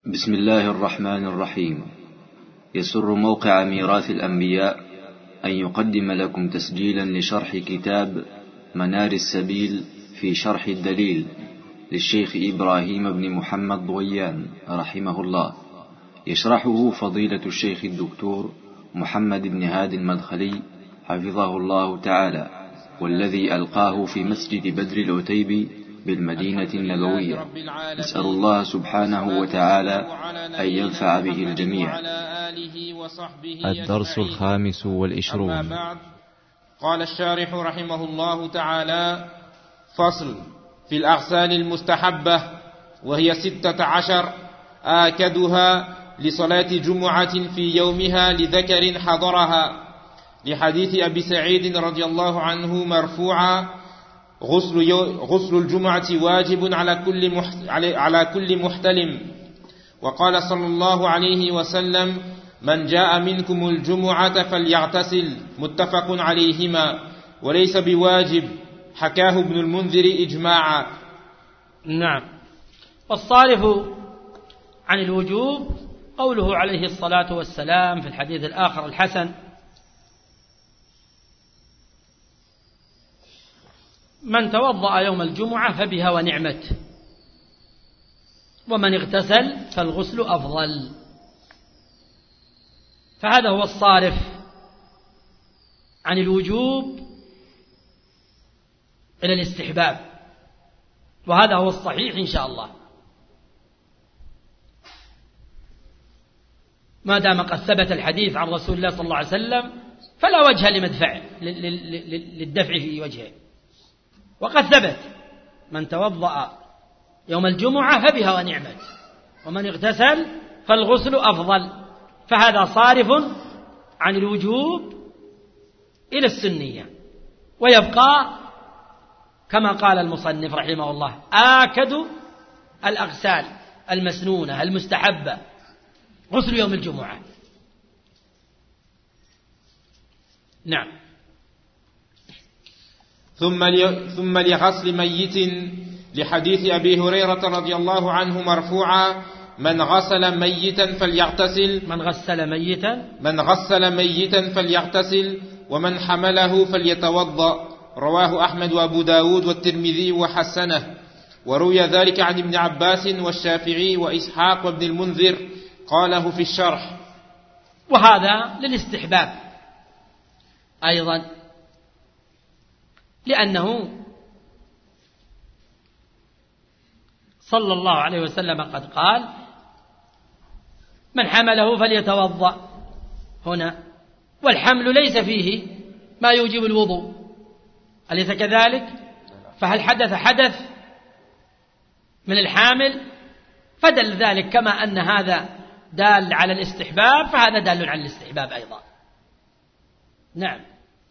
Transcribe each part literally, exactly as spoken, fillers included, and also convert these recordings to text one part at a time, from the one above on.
بسم الله الرحمن الرحيم. يسر موقع ميراث الأنبياء أن يقدم لكم تسجيلا لشرح كتاب منار السبيل في شرح الدليل للشيخ إبراهيم بن محمد ضويان رحمه الله، يشرحه فضيلة الشيخ الدكتور محمد بن هادي المدخلي حفظه الله تعالى، والذي ألقاه في مسجد بدر العتيبي بالمدينة النبوية. نسأل الله سبحانه وتعالى أن ينفع به الجميع. الدرس الخامس والعشرون. قال الشارح رحمه الله تعالى: فصل في الأغسال المستحبة، وهي ستة عشر، آكدها لصلاة جمعة في يومها لذكر حضرها، لحديث أبي سعيد رضي الله عنه مرفوعا: غسل, غسل الجمعة واجب على كل, محت... على كل محتلم. وقال صلى الله عليه وسلم: من جاء منكم الجمعة فليغتسل، متفق عليهما، وليس بواجب، حكاه ابن المنذر إجماعا. نعم. والصارف عن الوجوب قوله عليه الصلاة والسلام في الحديث الآخر الحسن: من توضأ يوم الجمعة فبها ونعمت، ومن اغتسل فالغسل أفضل. فهذا هو الصارف عن الوجوب إلى الاستحباب، وهذا هو الصحيح إن شاء الله، ما دام قد ثبت الحديث عن رسول الله صلى الله عليه وسلم فلا وجه لمدفع للدفع في وجهه. وقد ثبت: من توضأ يوم الجمعة فبها ونعمت، ومن اغتسل فالغسل أفضل. فهذا صارف عن الوجوب إلى السنية، ويبقى كما قال المصنف رحمه الله: آكد الأغسال المسنونة المستحبة غسل يوم الجمعة. نعم. ثم ثم لغسل ميت، لحديث أبي هريرة رضي الله عنه مرفوعا: من غسل ميتا فليغتسل من غسل ميتا من غسل ميتا فليغتسل ومن حمله فليتوضأ. رواه أحمد وأبو داود والترمذي وحسنه. وروي ذلك عن ابن عباس والشافعي وإسحاق وابن المنذر، قاله في الشرح. وهذا للاستحباب أيضا، لأنه صلى الله عليه وسلم قد قال: من حمله فليتوضأ هنا، والحمل ليس فيه ما يوجب الوضوء، أليس كذلك؟ فهل حدث حدث من الحامل؟ فدل ذلك كما أن هذا دال على الاستحباب فهذا دال على الاستحباب أيضا. نعم.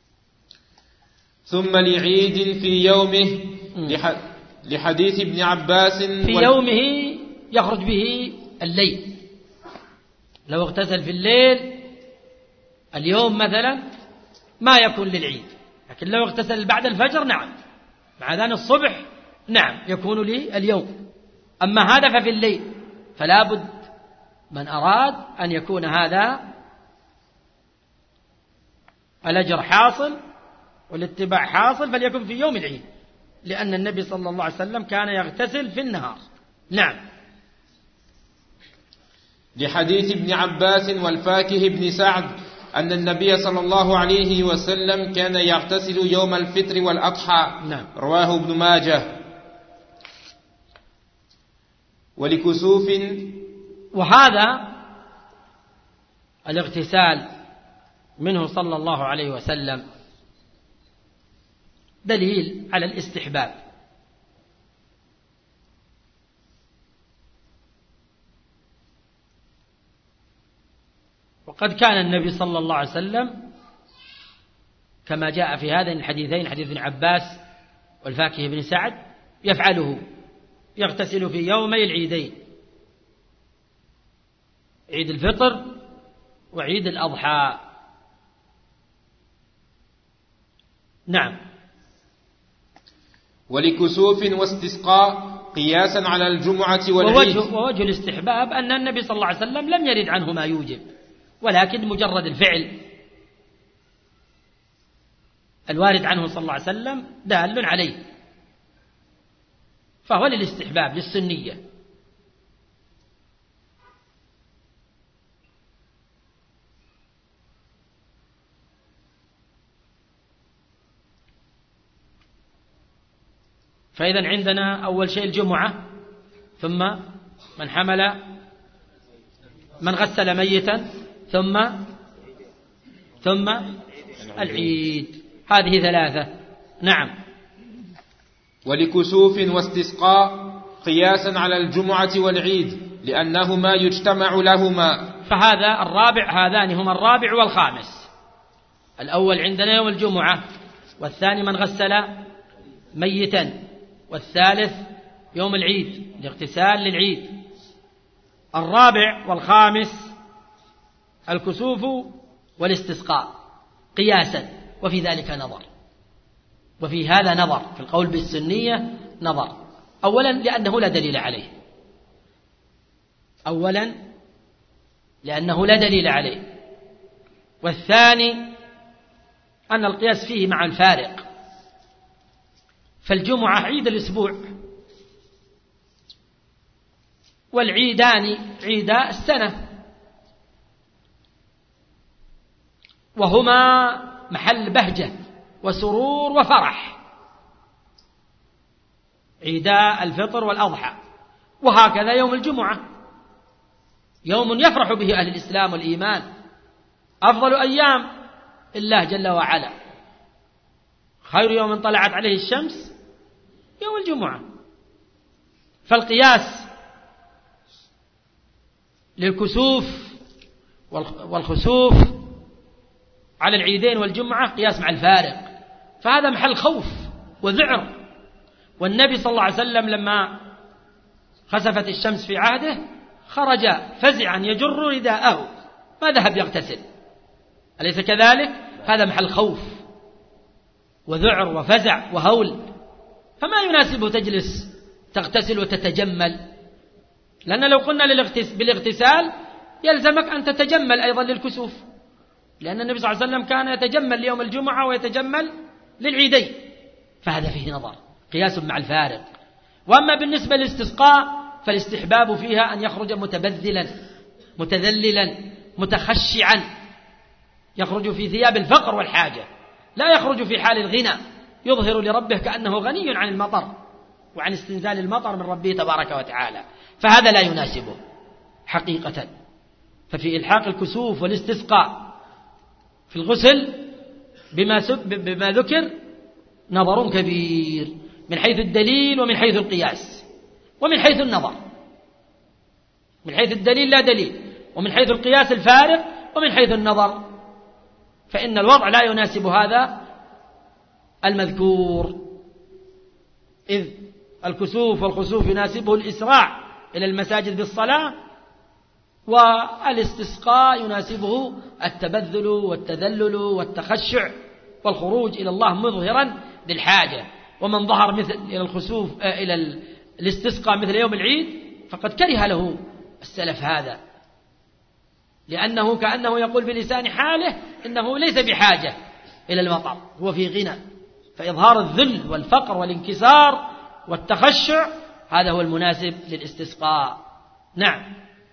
ثم لعيد في يومه، لحديث ابن عباس في يومه يخرج به الليل، لو اغتسل في الليل اليوم مثلا ما يكون للعيد، لكن لو اغتسل بعد الفجر نعم، مع أذان الصبح نعم يكون لي اليوم. أما هذا ففي الليل، فلا بد من أراد أن يكون هذا الأجر حاصل والاتباع حاصل فليكن في يوم العيد، لأن النبي صلى الله عليه وسلم كان يغتسل في النهار. نعم. لحديث ابن عباس والفاكه بن سعد أن النبي صلى الله عليه وسلم كان يغتسل يوم الفطر والأضحى. نعم. رواه ابن ماجه. ولكسوف، وهذا الاغتسال منه صلى الله عليه وسلم دليل على الاستحباب، وقد كان النبي صلى الله عليه وسلم كما جاء في هذين الحديثين، حديث ابن عباس والفاكه بن سعد، يفعله، يغتسل في يومي العيدين، عيد الفطر وعيد الأضحى. نعم. ولكسوف واستسقاء قياسا على الجمعة والعيد. ووجه, ووجه الاستحباب أن النبي صلى الله عليه وسلم لم يرد عنه ما يوجب، ولكن مجرد الفعل الوارد عنه صلى الله عليه وسلم دال عليه، فهو للاستحباب للسنية. فإذا عندنا أول شيء الجمعة، ثم من حمل من غسل ميتا، ثم ثم العيد، هذه ثلاثة. نعم. ولكسوف واستسقاء قياسا على الجمعة والعيد لأنهما يجتمع لهما. فهذا الرابع، هذان هما الرابع والخامس. الأول عندنا يوم الجمعة، والثاني من غسل ميتا، والثالث يوم العيد الاغتسال للعيد. الرابع والخامس الكسوف والاستسقاء قياسا، وفي ذلك نظر، وفي هذا نظر، في القول بالسنية نظر. أولا لأنه لا دليل عليه، أولا لأنه لا دليل عليه، والثاني أن القياس فيه مع الفارق، فالجمعة عيد الأسبوع، والعيدان عيدا السنة، وهما محل بهجة وسرور وفرح، عيدا الفطر والأضحى. وهكذا يوم الجمعة يوم يفرح به أهل الإسلام والإيمان، أفضل أيام الله جل وعلا، خير يوم طلعت عليه الشمس يوم الجمعة. فالقياس للكسوف والخسوف على العيدين والجمعة قياس مع الفارق، فهذا محل خوف وذعر. والنبي صلى الله عليه وسلم لما خسفت الشمس في عهده خرج فزعا يجر رداءه، ما ذهب يغتسل، أليس كذلك؟ هذا محل خوف وذعر وفزع وهول، فما يناسبه تجلس تغتسل وتتجمل، لأن لو قلنا بالاغتسال يلزمك أن تتجمل أيضا للكسوف، لأن النبي صلى الله عليه وسلم كان يتجمل ليوم الجمعة ويتجمل للعيدين، فهذا فيه نظر، قياس مع الفارق. وأما بالنسبة للاستسقاء فالاستحباب فيها أن يخرج متبذلا متذللا متخشعا، يخرج في ثياب الفقر والحاجة، لا يخرج في حال الغنى يظهر لربه كأنه غني عن المطر وعن استنزال المطر من ربه تبارك وتعالى، فهذا لا يناسبه حقيقة. ففي إلحاق الكسوف والاستسقاء في الغسل بما, بما ذكر نظر كبير من حيث الدليل ومن حيث القياس ومن حيث النظر، من حيث الدليل لا دليل، ومن حيث القياس الفارق، ومن حيث النظر، فإن الوضع لا يناسب هذا المذكور، إذ الكسوف والخسوف يناسبه الإسراع إلى المساجد بالصلاة، والاستسقاء يناسبه التبذل والتذلل والتخشع والخروج إلى الله مظهرا للحاجة. ومن ظهر مثل إلى الخسوف إلى الاستسقاء مثل يوم العيد فقد كره له السلف هذا، لأنه كأنه يقول بلسان حاله إنه ليس بحاجة إلى المطر، هو في غنى، فإظهار الذل والفقر والانكسار والتخشع هذا هو المناسب للاستسقاء. نعم.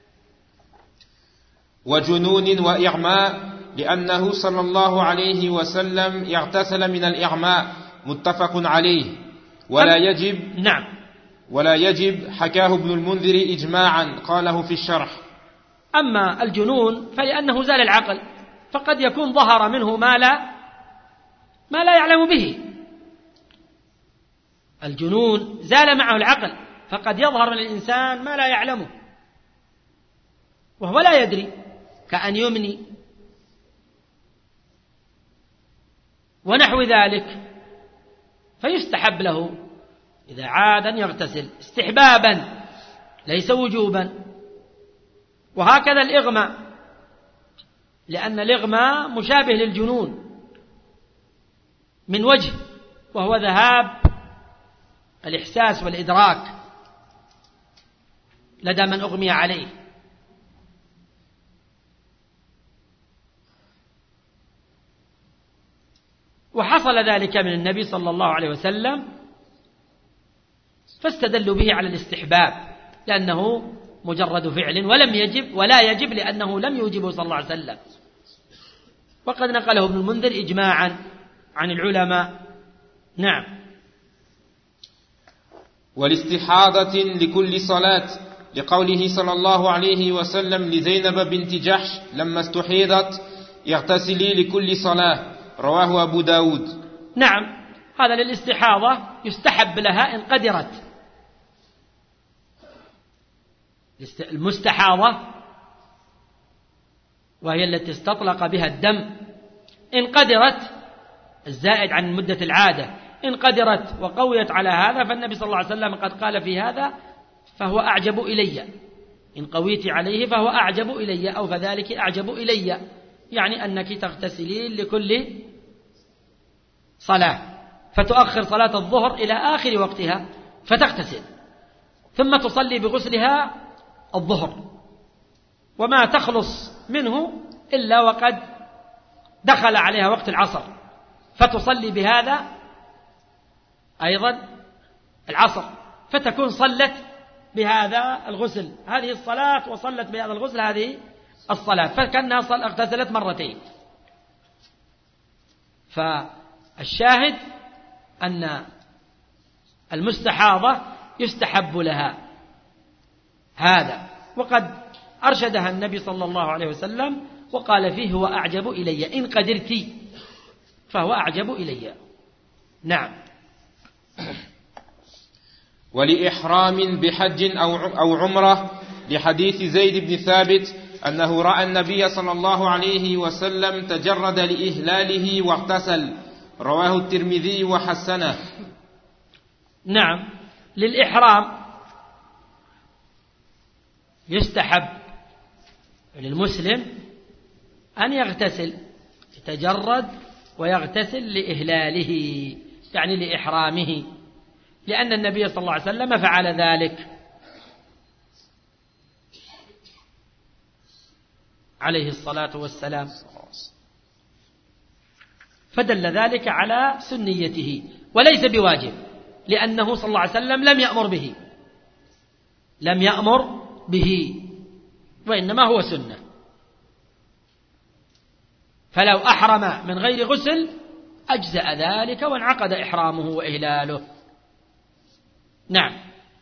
وجنون وإغماء لأنه صلى الله عليه وسلم يغتسل من الإغماء، متفق عليه. ولا يجب نعم ولا يجب حكاه ابن المنذر إجماعا، قاله في الشرح. أما الجنون فلأنه زال العقل، فقد يكون ظهر منه ما لا ما لا يعلم به. الجنون زال معه العقل، فقد يظهر من الإنسان ما لا يعلمه وهو لا يدري، كأن يمني ونحو ذلك، فيستحب له إذا عاد أن يغتسل استحبابا ليس وجوبا. وهكذا الإغماء، لأن الإغماء مشابه للجنون من وجه، وهو ذهاب الإحساس والإدراك لدى من أغمي عليه. وحصل ذلك من النبي صلى الله عليه وسلم فاستدلوا به على الاستحباب لأنه مجرد فعل ولم يجب ولا يجب لأنه لم يوجبه صلى الله عليه وسلم. وقد نقله ابن المنذر إجماعا عن العلماء. نعم. والاستحاضة لكل صلاة لقوله صلى الله عليه وسلم لزينب بنت جحش لما استحيضت اغتسلي لكل صلاة، رواه أبو داود. نعم، هذا للاستحاضة يستحب لها إن قدرت. المستحاضة وهي التي استطلق بها الدم إن قدرت الزائد عن مدة العادة، إن قدرت وقويت على هذا فالنبي صلى الله عليه وسلم قد قال في هذا فهو أعجب إلي، إن قويت عليه فهو أعجب إلي أو فذلك أعجب إلي، يعني أنك تغتسلين لكل صلاة، فتؤخر صلاة الظهر إلى آخر وقتها فتغتسل ثم تصلي بغسلها الظهر وما تخلص منه إلا وقد دخل عليها وقت العصر فتصلي بهذا أيضا العصر، فتكون صلت بهذا الغسل هذه الصلاة وصلت بهذا الغسل هذه الصلاة، فكأنها اغتسلت مرتين. فالشاهد أن المستحاضة يستحب لها هذا، وقد أرشدها النبي صلى الله عليه وسلم وقال فيه هو أعجب إلي، إن قدرت فهو أعجب إلي. نعم. ولإحرام بحج أو عمرة لحديث زيد بن ثابت أنه رأى النبي صلى الله عليه وسلم تجرد لإهلاله واغتسل، رواه الترمذي وحسنه. نعم، للإحرام يستحب للمسلم أن يغتسل، يتجرد ويغتسل لإهلاله يعني لإحرامه، لأن النبي صلى الله عليه وسلم فعل ذلك عليه الصلاة والسلام، فدل ذلك على سنيته وليس بواجب، لأنه صلى الله عليه وسلم لم يأمر به لم يأمر به وإنما هو سنة، فلو أحرم من غير غسل أجزأ ذلك وانعقد إحرامه وإهلاله. نعم.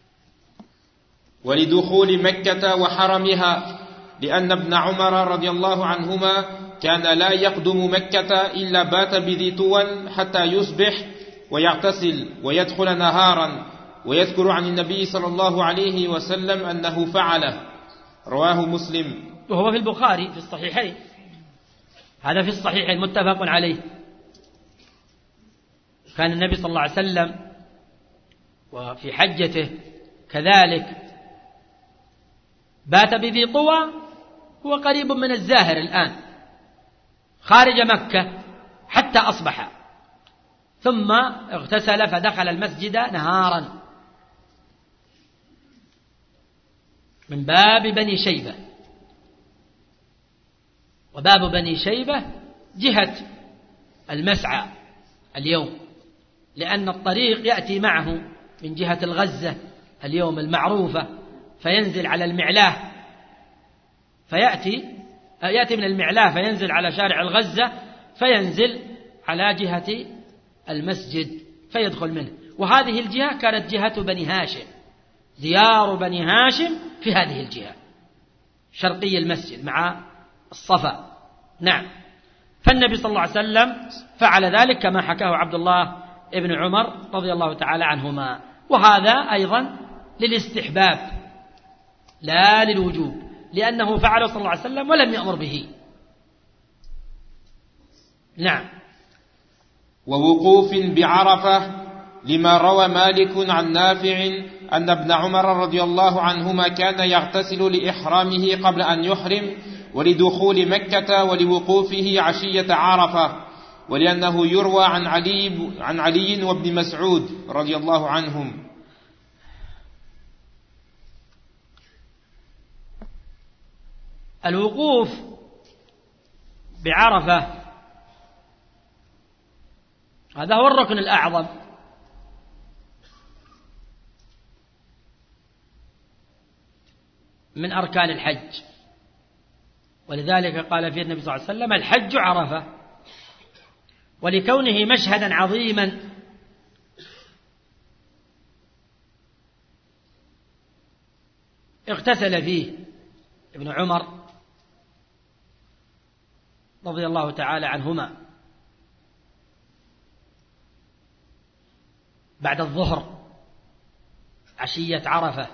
ولدخول مكة وحرمها، لأن ابن عمر رضي الله عنهما كان لا يقدم مكة إلا بات بذي طوى حتى يصبح ويغتسل ويدخل نهارا، ويذكر عن النبي صلى الله عليه وسلم أنه فعله، رواه مسلم. وهو في البخاري في الصحيحين، هذا في الصحيحين متفق عليه. كان النبي صلى الله عليه وسلم وفي حجته كذلك بات بذي طوى، هو قريب من الزاهر الآن خارج مكة حتى أصبح، ثم اغتسل فدخل المسجد نهارا من باب بني شيبة، وباب بني شيبة جهة المسعى اليوم، لأن الطريق يأتي معه من جهة الغزة اليوم المعروفة، فينزل على المعلاه فيأتي يأتي من المعلاه فينزل على شارع الغزة فينزل على جهة المسجد فيدخل منه، وهذه الجهة كانت جهة بني هاشم، ديار بني هاشم في هذه الجهة شرقي المسجد مع الصفا. نعم. فالنبي صلى الله عليه وسلم فعل ذلك كما حكاه عبد الله ابن عمر رضي الله تعالى عنهما، وهذا أيضا للاستحباب لا للوجوب، لأنه فعله صلى الله عليه وسلم ولم يأمر به. نعم. ووقوف بعرفة، لما روى مالك عن نافع أن ابن عمر رضي الله عنهما كان يغتسل لإحرامه قبل أن يحرم، ولدخول مكة ولوقوفه عشية عرفة، ولأنه يروى عن علي عن علي وابن مسعود رضي الله عنهم. الوقوف بعرفة هذا هو الركن الأعظم، من أركان الحج، ولذلك قال فيه النبي صلى الله عليه وسلم: الحج عرفة. ولكونه مشهدا عظيما اغتسل فيه ابن عمر رضي الله تعالى عنهما بعد الظهر عشية عرفة،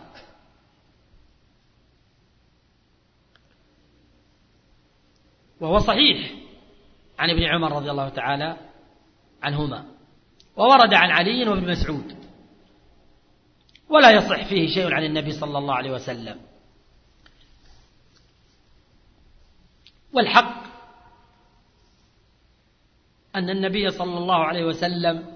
وهو صحيح عن ابن عمر رضي الله تعالى عنهما، وورد عن علي وابن مسعود، ولا يصح فيه شيء عن النبي صلى الله عليه وسلم. والحق أن النبي صلى الله عليه وسلم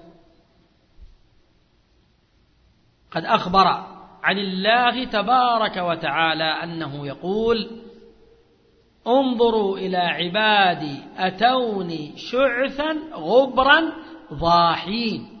قد أخبر عن الله تبارك وتعالى أنه يقول: انظروا إلى عبادي أتوني شعثا غبرا ضاحين.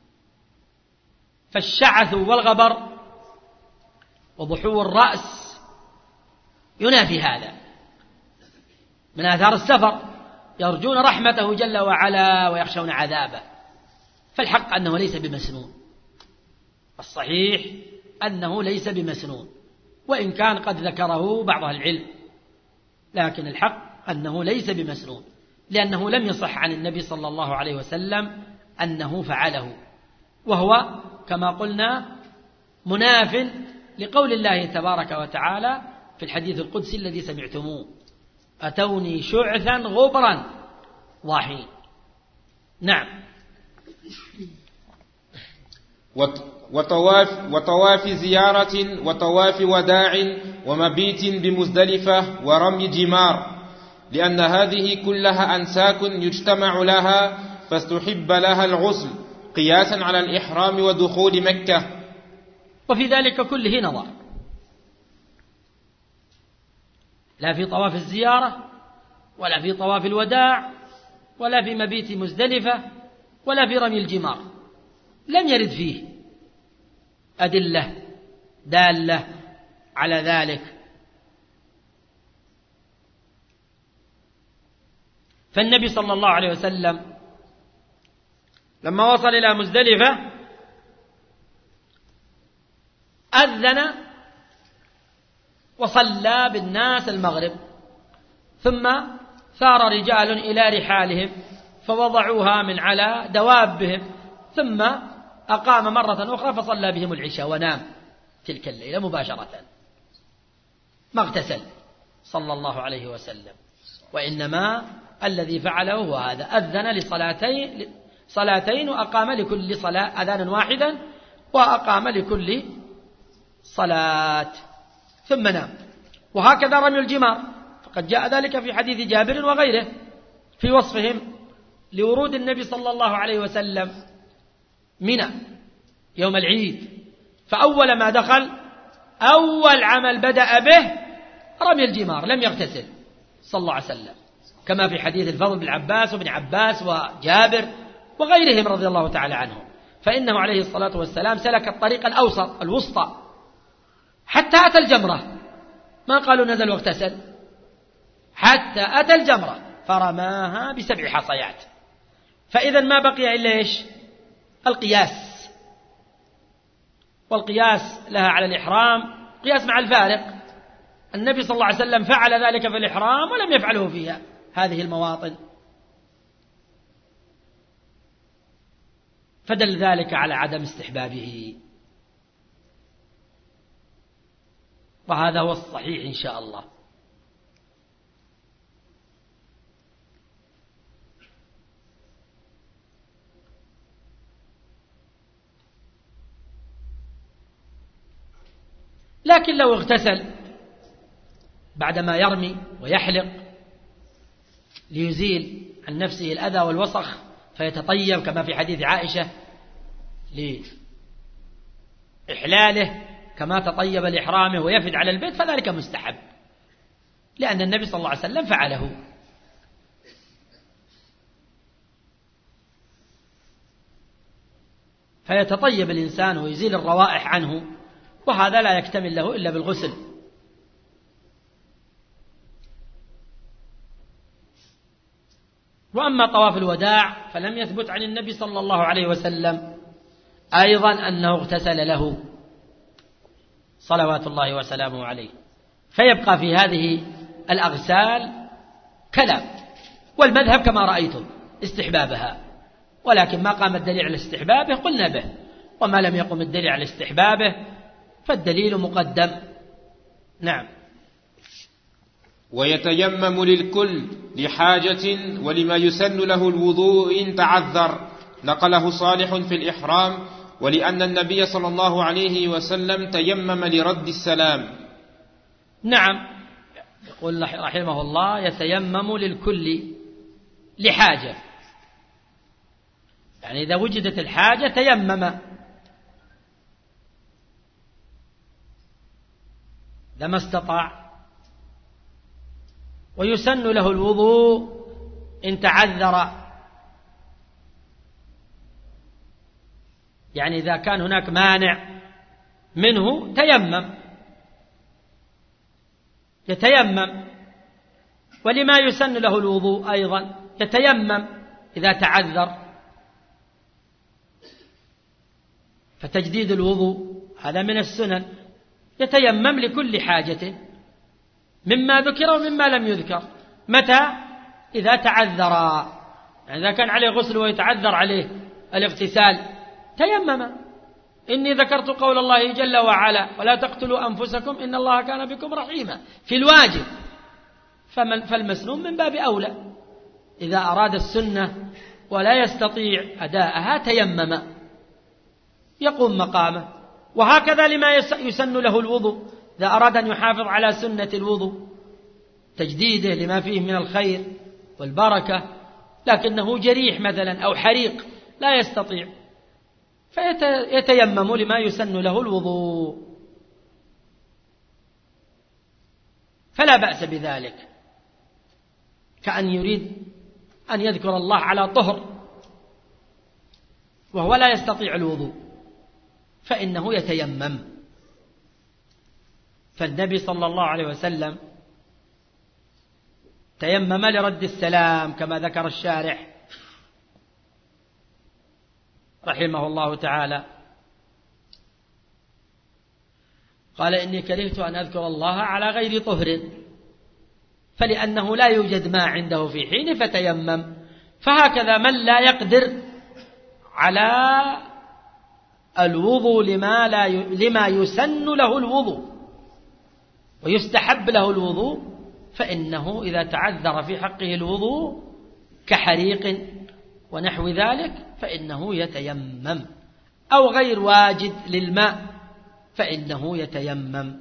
فالشعث والغبر وضحو الرأس ينافي هذا من آثار السفر، يرجون رحمته جل وعلا ويخشون عذابه. فالحق أنه ليس بمسنون، الصحيح أنه ليس بمسنون، وإن كان قد ذكره بعض العلم، لكن الحق أنه ليس بمسنون، لأنه لم يصح عن النبي صلى الله عليه وسلم أنه فعله، وهو كما قلنا مناف لقول الله تبارك وتعالى في الحديث القدسي الذي سمعتموه: أتوني شعثا غبرا ضاحين. نعم. وطواف, وطواف زيارة وطواف وداع ومبيت بمزدلفة ورمي جمار، لأن هذه كلها أنساك يجتمع لها، فاستحب لها الغسل قياسا على الإحرام ودخول مكة. وفي ذلك كله نظر، لا في طواف الزيارة ولا في طواف الوداع ولا في مبيت مزدلفة ولا في رمي الجمار، لم يرد فيه أدلة دالة على ذلك. فالنبي صلى الله عليه وسلم لما وصل إلى مزدلفة أذن وصلى بالناس المغرب، ثم ثار رجال إلى رحالهم فوضعوها من على دوابهم، ثم أقام مرة أخرى فصلى بهم العشاء ونام تلك الليلة مباشرة، ما اغتسل صلى الله عليه وسلم، وإنما الذي فعله هو هذا: أذن لصلاتين صلاتين وأقام لكل صلاة أذانا واحدا، وأقام لكل صلاة ثم نام. وهكذا رمي الجمار، فقد جاء ذلك في حديث جابر وغيره في وصفهم لورود النبي صلى الله عليه وسلم منى يوم العيد، فأول ما دخل أول عمل بدأ به رمي الجمار، لم يغتسل صلى الله عليه وسلم، كما في حديث الفضل بن عباس وابن عباس وجابر وغيرهم رضي الله تعالى عنهم. فإنه عليه الصلاة والسلام سلك الطريق الأوسط الوسطى حتى أتى الجمرة، ما قالوا نزل واغتسل، حتى أتى الجمرة فرماها بسبع حصيات. فإذا ما بقي إلا إيش؟ القياس، والقياس لها على الإحرام قياس مع الفارق. النبي صلى الله عليه وسلم فعل ذلك في الإحرام ولم يفعله فيها هذه المواطن، فدل ذلك على عدم استحبابه، وهذا هو الصحيح إن شاء الله. لكن لو اغتسل بعدما يرمي ويحلق ليزيل عن نفسه الأذى والوسخ فيتطيب كما في حديث عائشة لإحلاله كما تطيب لإحرامه ويفد على البيت، فذلك مستحب، لأن النبي صلى الله عليه وسلم فعله. فيتطيب الإنسان ويزيل الروائح عنه، وهذا لا يكتمل له إلا بالغسل. وأما طواف الوداع فلم يثبت عن النبي صلى الله عليه وسلم أيضا أنه اغتسل له صلوات الله وسلامه عليه. فيبقى في هذه الأغسال كلام، والمذهب كما رأيتم استحبابها، ولكن ما قام الدليل على استحبابه قلنا به، وما لم يقم الدليل على استحبابه فالدليل مقدم. نعم. ويتيمم للكل لحاجة ولما يسن له الوضوء إن تعذر، نقله صالح في الإحرام، ولأن النبي صلى الله عليه وسلم تيمم لرد السلام. نعم، يقول رحمه الله يتيمم للكل لحاجة، يعني إذا وجدت الحاجة تيمم، إذا ما استطاع. ويسن له الوضوء إن تعذر، يعني إذا كان هناك مانع منه تيمم، يتيمم. ولما يسن له الوضوء أيضا يتيمم إذا تعذر، فتجديد الوضوء هذا من السنن. يتيمم لكل حاجة مما ذكر ومما لم يذكر. متى؟ إذا تعذر، يعني إذا كان عليه غسل ويتعذر عليه الاغتسال تيمم. إني ذكرت قول الله جل وعلا ولا تقتلوا أنفسكم إن الله كان بكم رحيما في الواجب، فالمسنون من باب أولى. إذا أراد السنة ولا يستطيع أداءها تيمم يقوم مقامه. وهكذا لما يسن له الوضوء، إذا أراد أن يحافظ على سنة الوضوء تجديده لما فيه من الخير والبركة، لكنه جريح مثلا أو حريق لا يستطيع فيتيمم لما يسن له الوضوء، فلا بأس بذلك. كأن يريد أن يذكر الله على طهر وهو لا يستطيع الوضوء فإنه يتيمم. فالنبي صلى الله عليه وسلم تيمم لرد السلام كما ذكر الشارح رحمه الله تعالى، قال إني كرهت أن أذكر الله على غير طهر، فلأنه لا يوجد ماء عنده في حين فتيمم. فهكذا من لا يقدر على الوضوء لما, لا ي... لما يسن له الوضوء ويستحب له الوضوء، فإنه إذا تعذر في حقه الوضوء كحريق ونحو ذلك فإنه يتيمم، أو غير واجد للماء فإنه يتيمم،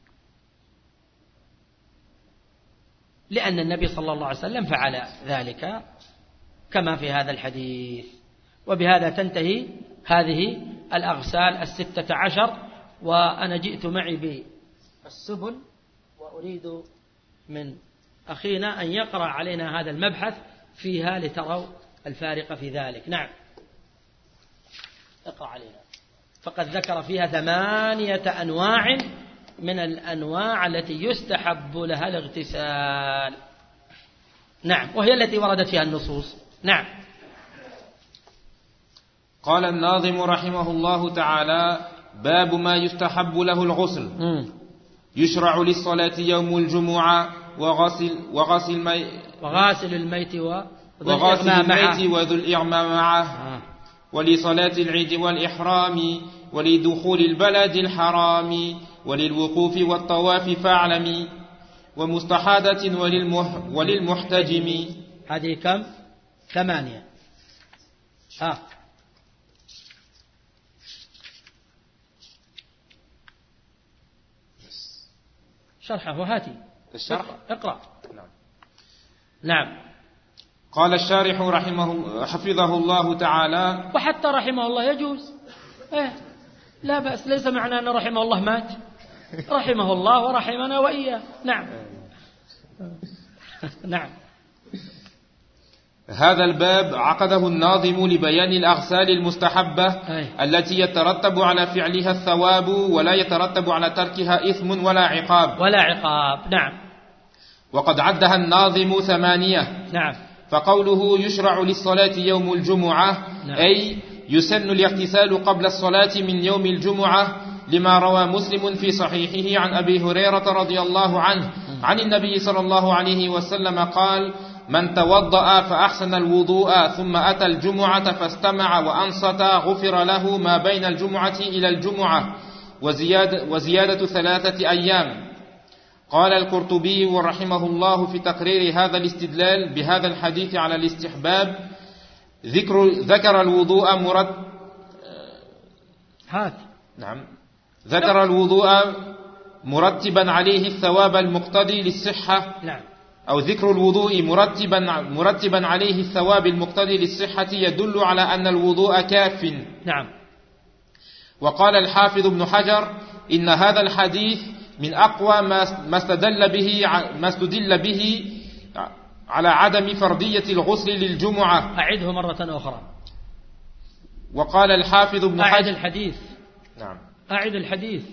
لأن النبي صلى الله عليه وسلم فعل ذلك كما في هذا الحديث. وبهذا تنتهي هذه الأغسال الستة عشر. وأنا جئت معي بالسبل وأريد من أخينا أن يقرأ علينا هذا المبحث فيها لتروا الفارق في ذلك. نعم، اقرأ علينا. فقد ذكر فيها ثمانية أنواع من الأنواع التي يستحب لها الاغتسال. نعم، وهي التي وردت فيها النصوص. نعم. قال الناظم رحمه الله تعالى: باب ما يستحب له الغسل. م. يشرع للصلاة يوم الجمعة وغسل وغسل مي وغاسل الميت وغاسل الميت وذو الإغمى معه، آه. ولصلاة العيد والإحرام ولدخول البلد الحرام وللوقوف والطواف فاعلمي ومستحاضة وللمح وللمحتجم. هذه كم؟ ثمانية. ها شرحه هاتي الشرح. اقرأ. نعم. نعم. قال الشارح رحمه حفظه الله تعالى: وحتى رحمه الله يجوز، إيه لا بأس، ليس معنى أن رحمه الله مات، رحمه الله ورحمنا وإياه. نعم. نعم. هذا الباب عقده الناظم لبيان الأغسال المستحبة أي. التي يترتب على فعلها الثواب ولا يترتب على تركها إثم ولا عقاب. ولا عقاب. نعم. وقد عدها الناظم ثمانية. نعم. فقوله يشرع للصلاة يوم الجمعة نعم. أي يسن الاغتسال قبل الصلاة من يوم الجمعة، لما روى مسلم في صحيحه عن أبي هريرة رضي الله عنه عن النبي صلى الله عليه وسلم قال: من توضأ فأحسن الوضوء ثم أتى الجمعة فاستمع وأنصت غفر له ما بين الجمعة إلى الجمعة وزيادة, وزيادة ثلاثة أيام. قال القرطبي رحمه الله في تقرير هذا الاستدلال بهذا الحديث على الاستحباب: ذكر ذكر الوضوء مرد هات نعم ذكر الوضوء مرتبا عليه الثواب المقتضي للصحة. نعم. أو ذكر الوضوء مرتبا مرتبا عليه الثواب المقتضي للصحة يدل على أن الوضوء كاف. نعم. وقال الحافظ ابن حجر: إن هذا الحديث من أقوى ما استدل به ما استدل به على عدم فرضية الغسل للجمعة. أعده مرة أخرى. وقال الحافظ ابن حجر: أعد الحديث. نعم. أعد الحديث.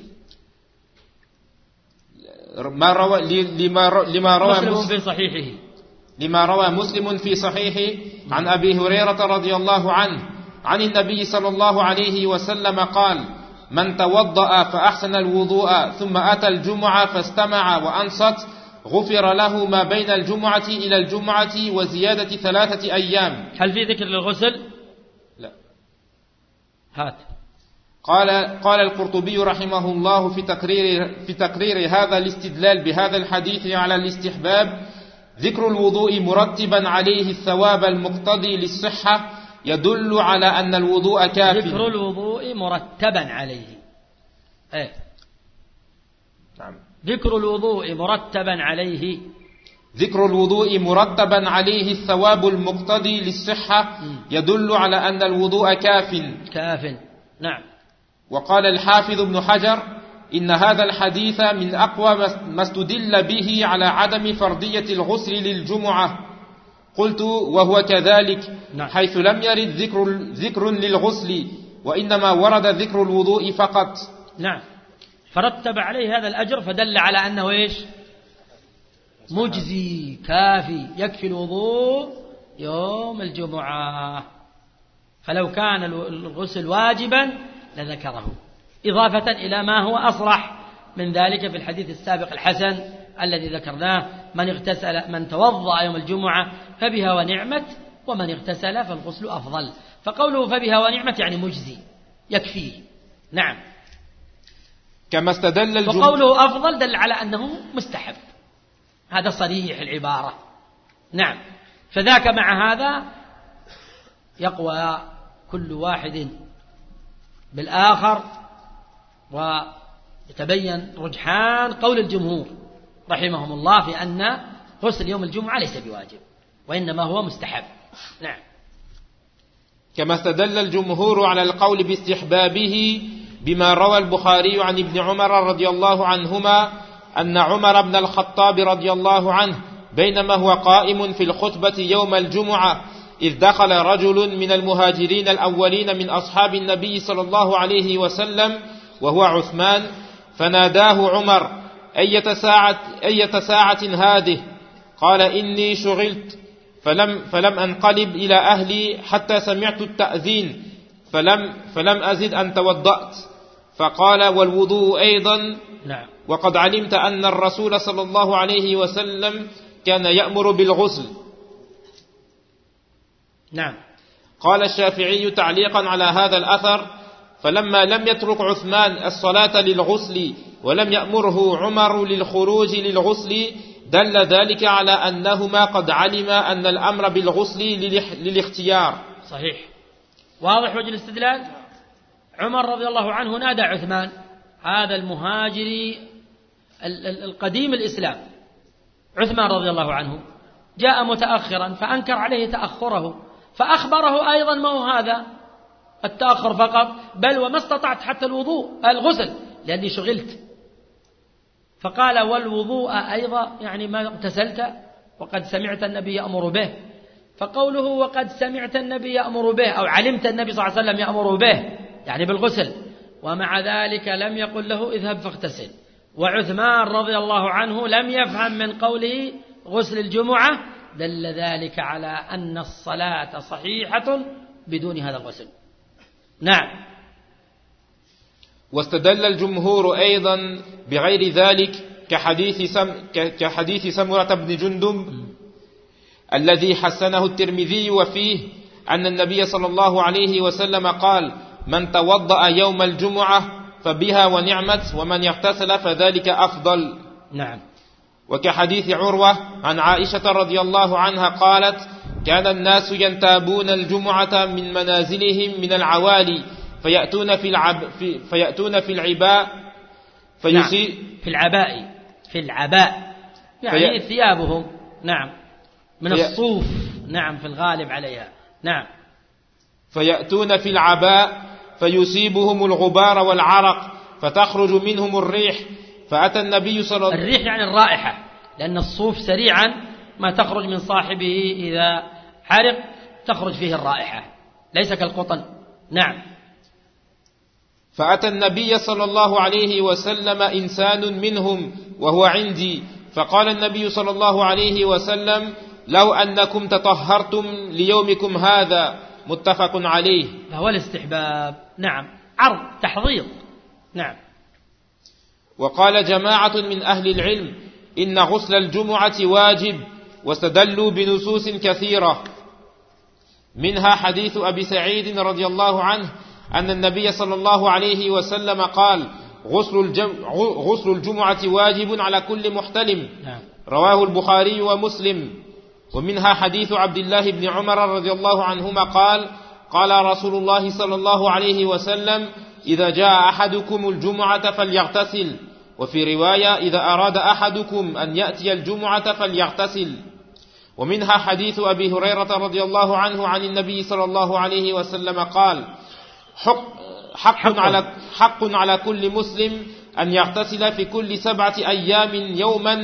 ما روى لما لما روى مسلم في صحيحه لما روى مسلم في صحيحه عن أبي هريرة رضي الله عنه عن النبي صلى الله عليه وسلم قال: من توضأ فأحسن الوضوء ثم أتى الجمعة فاستمع وأنصت غفر له ما بين الجمعة إلى الجمعة وزيادة ثلاثة أيام. هل في ذكر للغسل؟ لا. هات. قال قال القرطبي رحمه الله في تقرير في تقرير هذا الاستدلال بهذا الحديث على الاستحباب: ذكر الوضوء مرتبا عليه الثواب المقتضي للصحة يدل على أن الوضوء كاف. ذكر الوضوء مرتبا عليه. ايه. نعم. ذكر الوضوء مرتبا عليه. ذكر الوضوء مرتبا عليه الثواب المقتضي للصحة يدل على أن الوضوء كاف. كاف. نعم. وقال الحافظ ابن حجر: إن هذا الحديث من أقوى ما استدل به على عدم فرضية الغسل للجمعة. قلت: وهو كذلك. نعم. حيث لم يرد ذكر, ذكر للغسل وإنما ورد ذكر الوضوء فقط. نعم. فرتب عليه هذا الأجر فدل على أنه إيش؟ مجزي كافي يكفي الوضوء يوم الجمعة. فلو كان الغسل واجبا لذكره إضافة إلى ما هو أصرح من ذلك في الحديث السابق الحسن الذي ذكرناه: من اغتسل من توضأ يوم الجمعة فبها ونعمت، ومن اغتسل فالغسل أفضل. فقوله فبها ونعمت يعني مجزي يكفيه. نعم. كما استدل الجمهور. وقوله أفضل دل على أنه مستحب، هذا صريح العبارة. نعم. فذاك مع هذا يقوى كل واحد بالآخر ويتبين رجحان قول الجمهور رحمهم الله في أن غسل يوم الجمعة ليس بواجب وإنما هو مستحب. نعم. كما استدل الجمهور على القول باستحبابه بما روى البخاري عن ابن عمر رضي الله عنهما أن عمر بن الخطاب رضي الله عنه بينما هو قائم في الخطبة يوم الجمعة إذ دخل رجل من المهاجرين الأولين من أصحاب النبي صلى الله عليه وسلم وهو عثمان، فناداه عمر: أية ساعة, أية ساعة هذه؟ قال: إني شغلت فلم, فلم أنقلب إلى أهلي حتى سمعت التأذين فلم, فلم أزد أن توضأت. فقال: والوضوء أيضا؟ نعم. وقد علمت أن الرسول صلى الله عليه وسلم كان يأمر بالغسل. نعم. قال الشافعي تعليقا على هذا الأثر: فلما لم يترك عثمان الصلاة للغسل ولم يأمره عمر للخروج للغسل دل ذلك على أنهما قد علم أن الأمر بالغسل للاختيار. صحيح. واضح وجه الاستدلال. عمر رضي الله عنه نادى عثمان هذا المهاجري القديم الإسلام. عثمان رضي الله عنه جاء متأخرا فأنكر عليه تأخره، فأخبره أيضا ما هو هذا التأخر فقط، بل وما استطعت حتى الوضوء الغسل لأني شغلت. فقال: والوضوء أيضا يعني ما اغتسلت؟ وقد سمعت النبي يأمر به، فقوله وقد سمعت النبي يأمر به أو علمت النبي صلى الله عليه وسلم يأمر به يعني بالغسل، ومع ذلك لم يقل له اذهب فاغتسل. وعثمان رضي الله عنه لم يفهم من قوله غسل الجمعة، دل ذلك على أن الصلاة صحيحة بدون هذا الغسل. نعم. واستدل الجمهور أيضا بغير ذلك كحديث سم كحديث سمرة بن جندب الذي حسنه الترمذي، وفيه أن النبي صلى الله عليه وسلم قال: من توضأ يوم الجمعة فبها ونعمت، ومن يغتسل فذلك أفضل. نعم. وكحديث عروة عن عائشة رضي الله عنها قالت: كان الناس ينتابون الجمعة من منازلهم من العوالي فيأتون في العب في فيأتون في العباء فيسي نعم. في العباء في العباء يعني في... ثيابهم. نعم. من في... الصوف. نعم، في الغالب عليها. نعم. فيأتون في العباء فيصيبهم الغبار والعرق فتخرج منهم الريح، فأتى النبي صلى الله عليه وسلم. الريح يعني الرائحة، لأن الصوف سريعا ما تخرج من صاحبه إذا حرق تخرج فيه الرائحة، ليس كالقطن. نعم. فأتى النبي صلى الله عليه وسلم إنسان منهم وهو عندي، فقال النبي صلى الله عليه وسلم: لو أنكم تطهرتم ليومكم هذا. متفق عليه. هو الاستحباب. نعم، عرض تحضيض. نعم. وقال جماعة من أهل العلم إن غسل الجمعة واجب، واستدلوا بنصوص كثيرة، منها حديث أبي سعيد رضي الله عنه أن النبي صلى الله عليه وسلم قال: غسل, الجم... غسل الجمعة واجب على كل محتلم. رواه البخاري ومسلم. ومنها حديث عبد الله بن عمر رضي الله عنهما قال: قال رسول الله صلى الله عليه وسلم: إذا جاء أحدكم الجمعة فليغتسل. وفي رواية: إذا أراد أحدكم أن يأتي الجمعة فليغتسل. ومنها حديث أبي هريرة رضي الله عنه عن النبي صلى الله عليه وسلم قال: حق, حق, على, حق على كل مسلم أن يغتسل في كل سبعة أيام يوما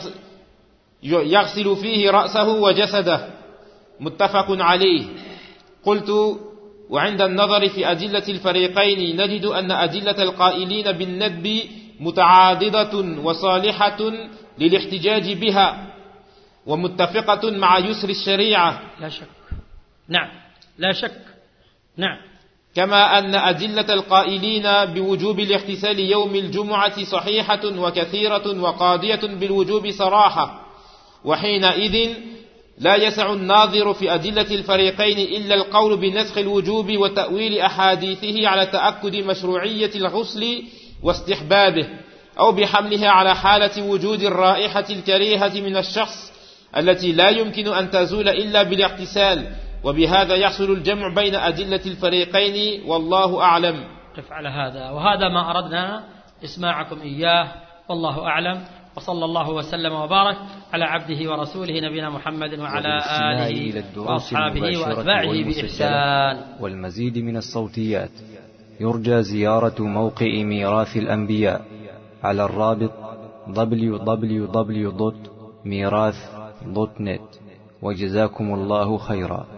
يغسل فيه رأسه وجسده. متفق عليه. قلت: وعند النظر في أدلة الفريقين نجد أن أدلة القائلين بالندب متعاضدة وصالحة للاحتجاج بها، ومتفقة مع يسر الشريعة. لا شك. نعم، لا شك. نعم. كما أن أدلة القائلين بوجوب الاغتسال يوم الجمعة صحيحة وكثيرة وقاضية بالوجوب صراحة. وحينئذ لا يسع الناظر في أدلة الفريقين إلا القول بنسخ الوجوب وتأويل أحاديثه على تأكد مشروعية الغسل واستحبابه، أو بحملها على حالة وجود الرائحة الكريهة من الشخص التي لا يمكن أن تزول إلا بالاغتسال، وبهذا يحصل الجمع بين أدلة الفريقين، والله أعلم. قف على هذا، وهذا ما أردنا إسماعكم إياه، والله أعلم. وصلى الله وسلم وبارك على عبده ورسوله نبينا محمد وعلى آله وأصحابه وأتباعه بإحسان. والمزيد من الصوتيات يرجى زيارة موقع ميراث الأنبياء على الرابط دبليو دبليو دبليو دوت ميراث دوت نت. وجزاكم الله خيرا.